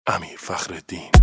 امیر فخرالدین.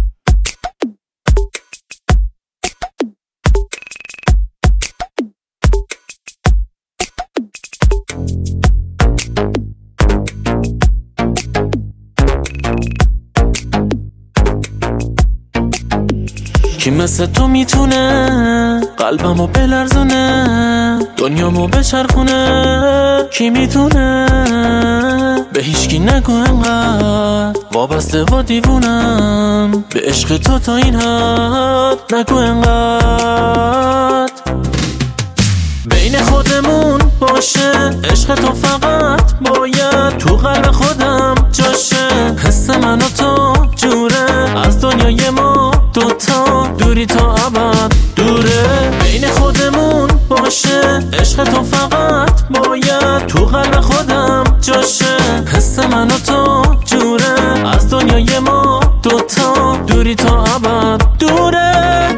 کی مثل تو میتونه قلبمو بلرزونه، دنیامو بچرخونه؟ کی میتونه؟ به هیچکی نگو انقدر وابسته و دیوونم به عشق تو تا این حد، نگو انقدر. بین خودمون باشه عشق تو، فقط باید تو قلب خودم جاشه. حس من و تو جوره، از دنیای ما دوتا دوری تا ابد دوره. بین خودمون باشه عشق تو، فقط باید تو قلب خودم جاشه. حس من و تو جوره، از دنیای ما دوتا دوری تا ابد دوره.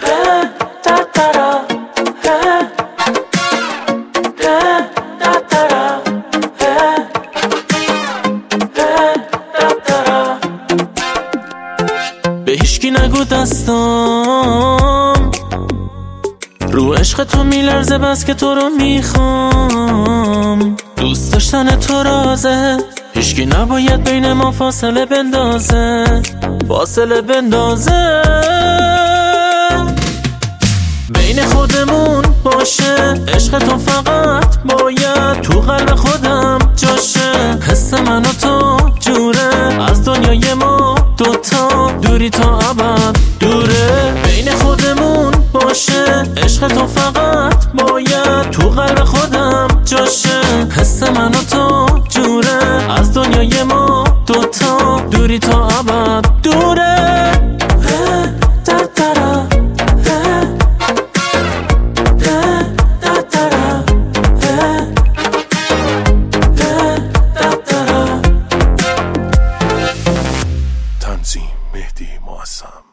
به هیچکی نگو دستام رو عشق تو میلرزه، بس که تو رو میخوام. دوست داشتن تو رازه، هیچکی نباید بین ما فاصله بندازه، فاصله بندازه. بین خودمون باشه عشق تو، فقط باید تو قلب خودم جاشه. حس من و تو جوره، از دنیای ما دوتا دوری تا ابد دوره. بین خودمون باشه عشق تو، فقط باید تو قلب خودم جاشه. حس من و تو جوره، از دنیای ما دوتا دوری تا ابد دوره. تنظیم مهدی معصم.